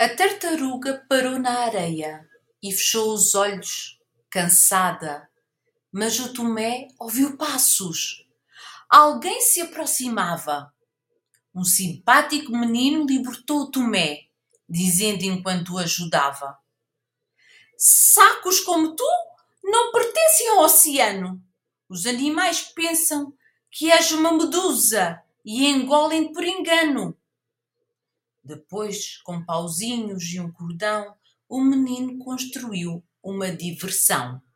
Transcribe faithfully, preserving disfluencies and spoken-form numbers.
A tartaruga parou na areia e fechou os olhos, cansada. Mas o Tomé ouviu passos. Alguém se aproximava. Um simpático menino libertou o Tomé, dizendo enquanto o ajudava: "Sacos como tu não pertencem ao oceano. Os animais pensam que és uma medusa e engolem-te por engano." Depois, com pauzinhos e um cordão, o menino construiu uma diversão.